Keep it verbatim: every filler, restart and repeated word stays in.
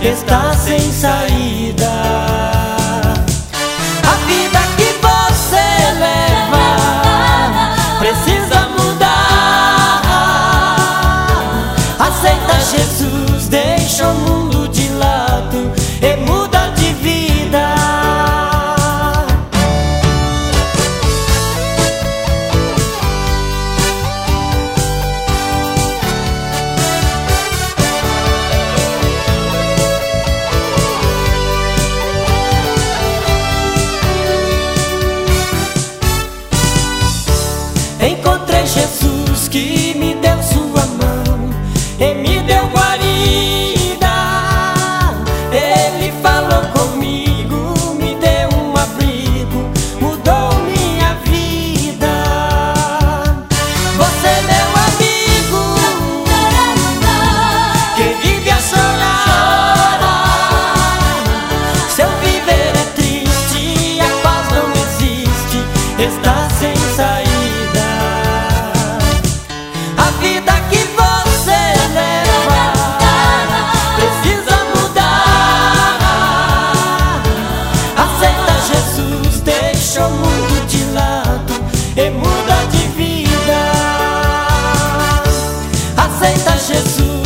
está sem saída. A vida que você leva precisa mudar. Aceita Jesus, deixa o mundo de lado e muda de vida. Encontrei Jesus que me deu sua mão e me deu guarida. Ele falou comigo, me deu um abrigo, mudou minha vida. Você, meu amigo, que vive a chorar, seu viver é triste, a paz não existe, está sem saída. A vida que você leva precisa mudar. Aceita Jesus, deixa o mundo de lado e muda de vida. Aceita Jesus.